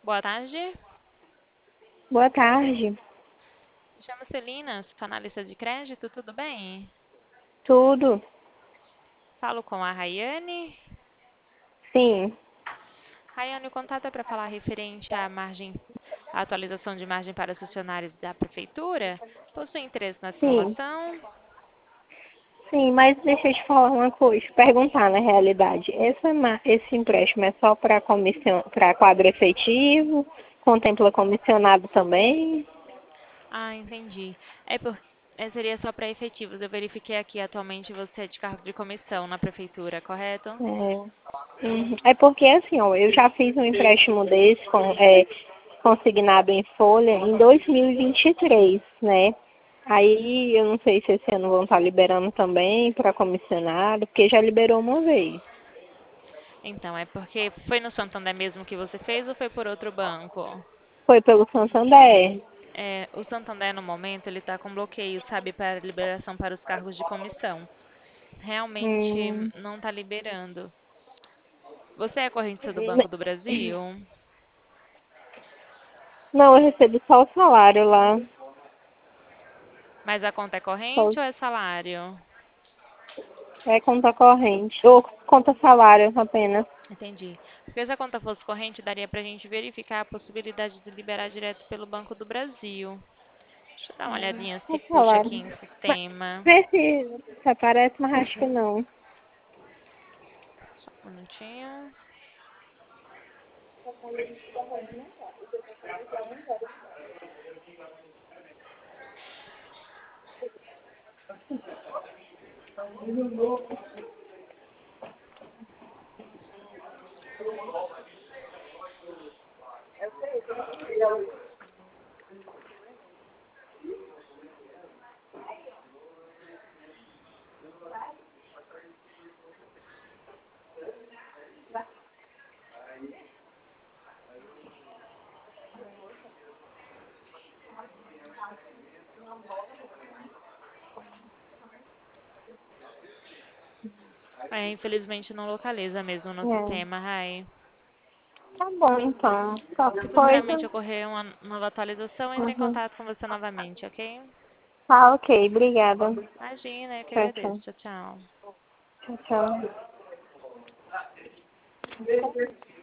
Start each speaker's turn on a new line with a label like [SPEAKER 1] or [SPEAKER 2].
[SPEAKER 1] Boa tarde.
[SPEAKER 2] Boa tarde.
[SPEAKER 1] Me chamo Celina, sou analista de crédito, tudo bem?
[SPEAKER 2] Tudo?
[SPEAKER 1] Falo com a Rayane.
[SPEAKER 2] Sim,
[SPEAKER 1] Rayane, o contato é para falar referente à atualização de margem para os funcionários da prefeitura. Possui interesse nessa
[SPEAKER 2] sim,
[SPEAKER 1] inovação?
[SPEAKER 2] sim, mas deixa eu te falar uma coisa, perguntar na realidade. Esse empréstimo é só para para quadro efetivo? Contempla comissionado também?
[SPEAKER 1] Ah, entendi. É por... Seria só para efetivos. Eu verifiquei aqui atualmente você é de cargo de comissão na prefeitura, correto?
[SPEAKER 2] É porque assim, ó, eu já fiz um empréstimo desse consignado em folha em 2023, né? Aí eu não sei se esse ano vão estar liberando também para comissionado, porque já liberou uma vez.
[SPEAKER 1] Então, é porque foi no Santander mesmo que você fez ou foi por outro banco?
[SPEAKER 2] Foi pelo Santander.
[SPEAKER 1] O Santander, no momento, ele está com bloqueio, sabe, para liberação para os cargos de comissão. Realmente
[SPEAKER 2] Hum,
[SPEAKER 1] não está liberando. Você é correntista do Banco do Brasil?
[SPEAKER 2] não, eu recebo só o salário lá.
[SPEAKER 1] Mas a conta é
[SPEAKER 2] Só,
[SPEAKER 1] corrente ou é salário?
[SPEAKER 2] é conta corrente. Ou conta salário apenas.
[SPEAKER 1] Entendi. Porque se a conta fosse corrente, daria para a gente verificar a possibilidade de liberar direto pelo Banco do Brasil. Deixa eu dar uma olhadinha se
[SPEAKER 2] É
[SPEAKER 1] puxa aqui
[SPEAKER 2] salário.
[SPEAKER 1] em
[SPEAKER 2] Mas,
[SPEAKER 1] sistema.
[SPEAKER 2] vê se aparece, mas acho que não.
[SPEAKER 1] Só um minutinho. Infelizmente não localiza mesmo no
[SPEAKER 2] É.
[SPEAKER 1] sistema, Rai.
[SPEAKER 2] Tá bom, então.
[SPEAKER 1] Se
[SPEAKER 2] Qualquer
[SPEAKER 1] futuramente
[SPEAKER 2] coisa.
[SPEAKER 1] ocorrer uma nova atualização, entre em
[SPEAKER 2] Uhum.
[SPEAKER 1] contato com você novamente, ok?
[SPEAKER 2] Tá, ok. Obrigada.
[SPEAKER 1] Imagina, eu que
[SPEAKER 2] Tchau,
[SPEAKER 1] agradeço.
[SPEAKER 2] tchau.
[SPEAKER 1] Tchau, tchau.
[SPEAKER 2] Tchau, tchau.